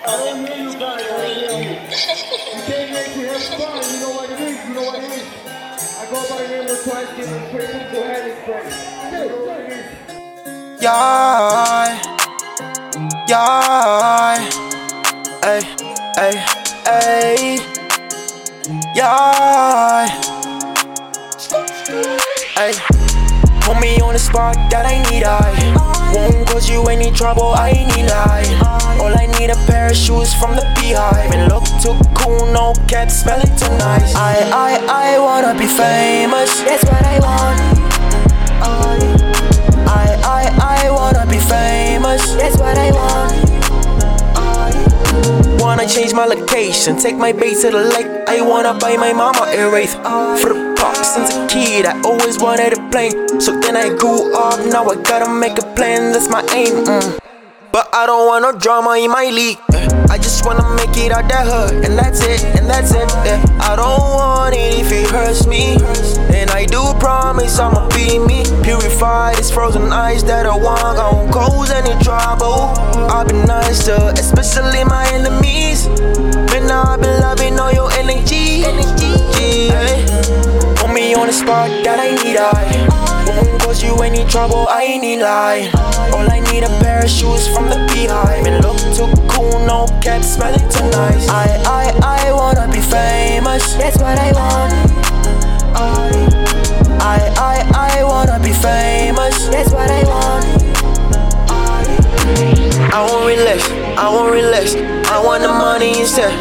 don't hear you guys. I don't hear you. You came here to have fun. You know what it is. You know what it is. I go by the name of Twice Giving Praise. Go ahead and pray. You know what it is. Yeah, yeah, ay, ay, ay, yeah, ay. Put me on the spot that I need, I won't cause you any trouble, I need lie. All I need a pair of shoes from the beehive. And look too cool, no cap, smelling too nice. I wanna be famous, that's what I want. I wanna be famous, that's what I want. Wanna change my location, take my base to the lake. I wanna buy my mama a Wraith. For the pop since a kid, I always wanted a plane. So then I grew up, now I gotta make a plan, that's my aim. But I don't want no drama in my league. I just wanna make it out that hood, and that's it, and that's it. I don't want it if it hurts me. And I do promise I'ma be me. Purify this frozen ice that I want. I won't cause any trouble. I've been nice to, especially my enemies. Man, I've been loving all your energy. Put me on the spot that I need, I won't cause you any trouble, I need lie. All I need a pair of shoes from the beehive. And look too cool, no cap, smelling too nice. I wanna be famous, that's what I want. I wanna be famous, that's what I want. I won't relax, I won't relax. I want the money instead.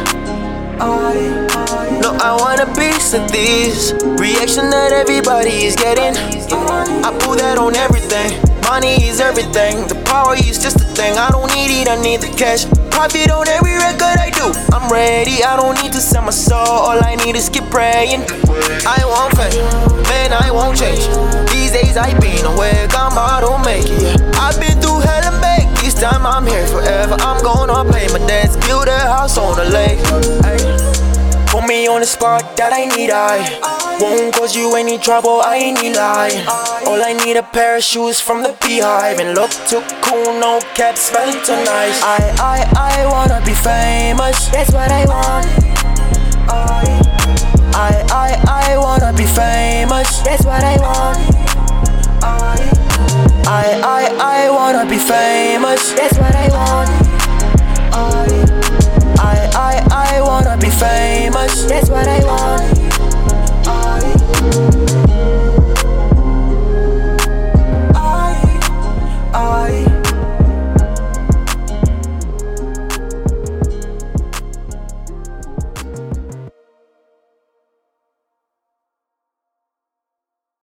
No, I want a piece of this reaction that everybody is getting. I put that on everything. Money is everything. The power is just a thing. I don't need it, I need the cash. Profit on every record I do. I'm ready, I don't need to sell my soul. All I need is keep praying. I won't fame, man, I won't change. These days I've been away, I don't make it. I've been through hell and back. This time I'm here forever. I'm gonna pay my debts, build a house on the lake. Ay. Put me on the spot that I need, I won't cause you any trouble, I need lie. All I need a pair of shoes from the beehive. And look too cool, no cap, smelling too nice. I wanna be famous, that's what I want. I wanna be famous, that's what I want. I wanna be famous, that's what I want.